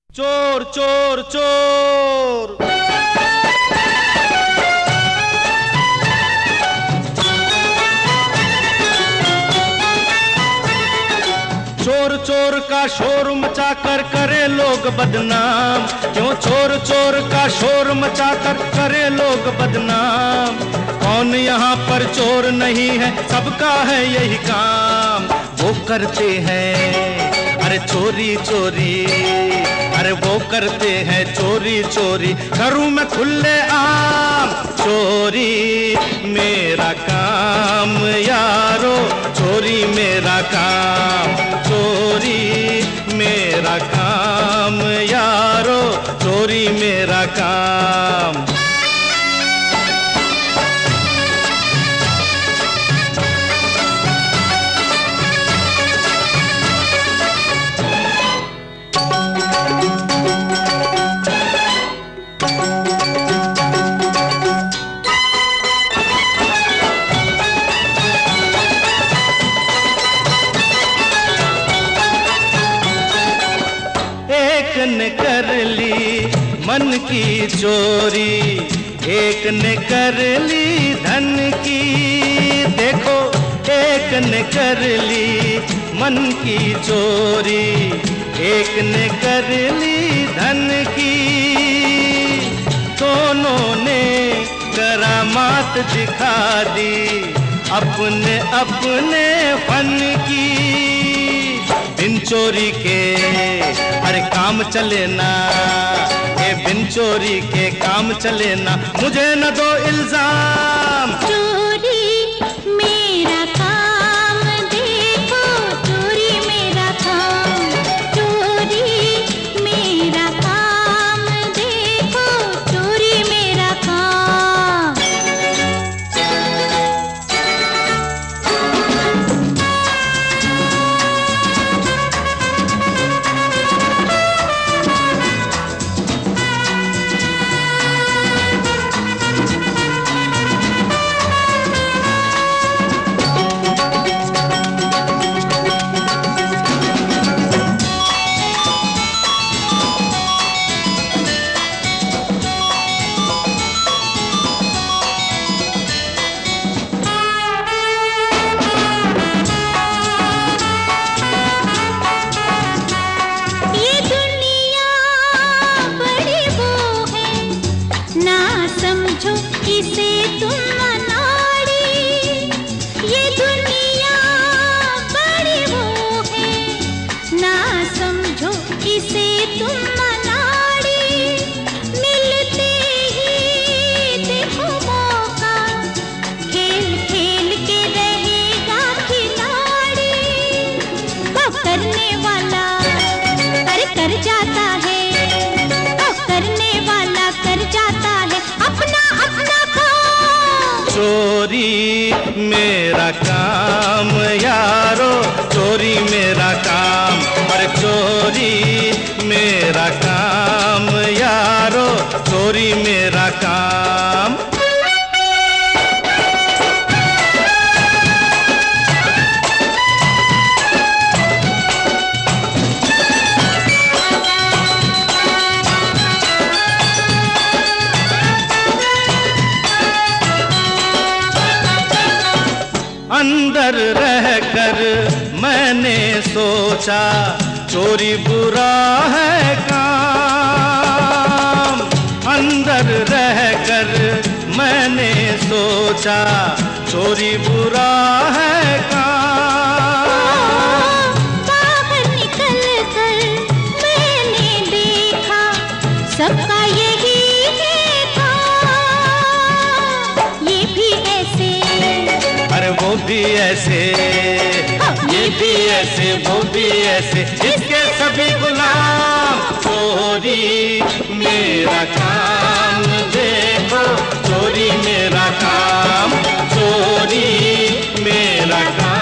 चोर चोर चोर, चोर चोर का शोर मचा कर करे लोग बदनाम। क्यों चोर चोर का शोर मचा कर करे लोग बदनाम। कौन यहाँ पर चोर नहीं है, सबका है यही काम। वो करते हैं अरे चोरी चोरी, अरे वो करते हैं चोरी चोरी, करूं मैं खुले आम। चोरी मेरा काम यारो, चोरी मेरा काम। चोरी मेरा काम यारो, चोरी मेरा काम। एक ने कर ली मन की चोरी, एक ने कर ली धन की। देखो एक ने कर ली मन की चोरी, एक ने कर ली धन की। दोनों ने करामात दिखा दी अपने अपने फन की। बिन चोरी के अरे काम चले ना, ये बिन चोरी के काम चले ना, मुझे न दो इल्जाम। चोरी मेरा काम देखो, चोरी मेरा काम। चोरी मेरा काम देखो, चोरी मेरा काम। समझो इसे तुम अनाड़ी, ये दुनिया बड़ी वो है, ना समझो इसे तुम अनाड़ी। मिलते ही देखो मौका, खेल खेल के रहेगा खिलाड़ी। करने वाला अरे कर जाता है, करने वाला कर जाता है अपना अपना काम। चोरी मेरा काम यारो, चोरी मेरा काम। और चोरी मेरा काम यारो, चोरी मेरा काम। अंदर रहकर मैंने सोचा चोरी बुरा है काम। अंदर रहकर मैंने सोचा चोरी बुरा है काम। बाहर निकल कर मैंने देखा सबका यही है काम। ये भी ऐसे अरे वो भी ऐसे, ये भी ऐसे, वो भी ऐसे, इसके सभी गुलाम। चोरी मेरा काम देखो, चोरी मेरा काम। चोरी मेरा काम।